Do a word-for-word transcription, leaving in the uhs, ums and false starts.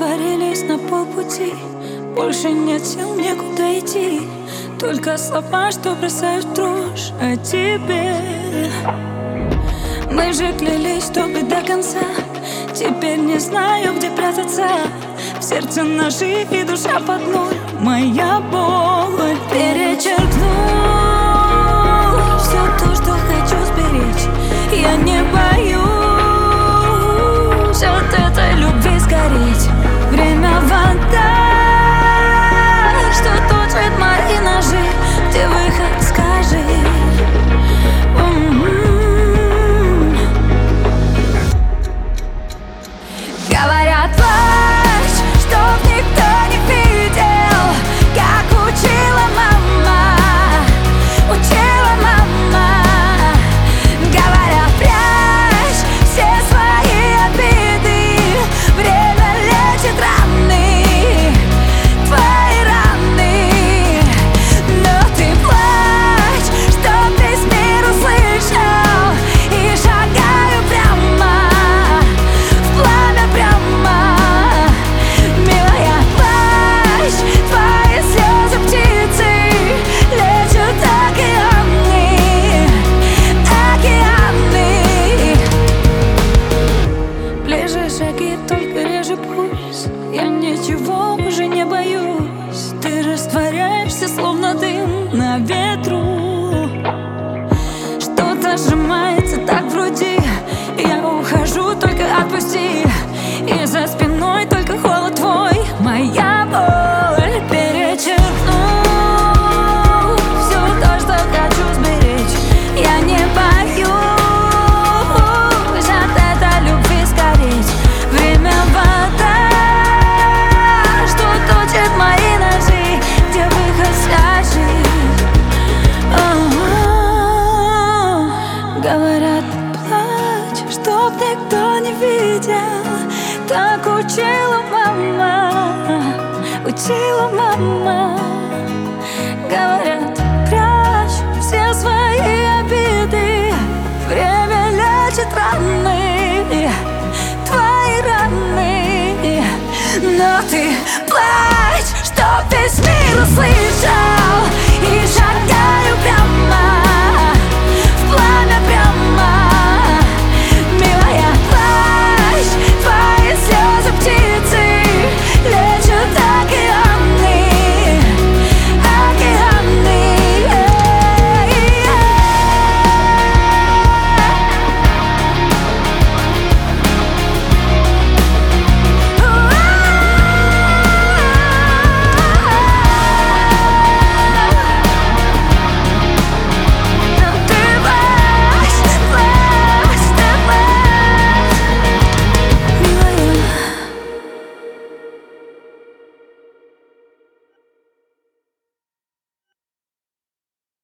растворились на полпути. Больше нет сил некуда идти, только слова, что бросают в дрожь о тебе. Мы же клялись, что быть до конца. Теперь не знаю, где прятаться. В сердце наши и душа под ноль. Моя боль перечеркнул все то, что хочу сберечь. Я не боюсь от этой любви сгореть. Время вода, что точит мои ножи. Где выход, скажи. Говорят, плачь, чтоб никто не видел, как учила мама, учила мама. Говорят, прячь все свои обиды, время лечит раны, твои раны. Но ты плачь, чтоб весь мир услышал, и шагаю прямо в пламя, прямо. Милая, плачь, твои слезы птицы лечат океаны, океаны. Ближе шаги, только реже пульс. Я ничего уже не боюсь. Ты растворяешься, словно дым на ветру. Что-то сжимается так в груди. Я ухожу, только отпусти. И за спиной только холод твой. Моя боль перечеркнул все то, что хочу сберечь. Я не боюсь от этой любви сгореть. Время вода, что точит мои ножи. Где выход, скажи. Говорят, плачь, чтоб никто не видел, так учила мама, учила мама. Говорят, прячь все свои обиды, время лечит раны, твои раны. Но ты плачь,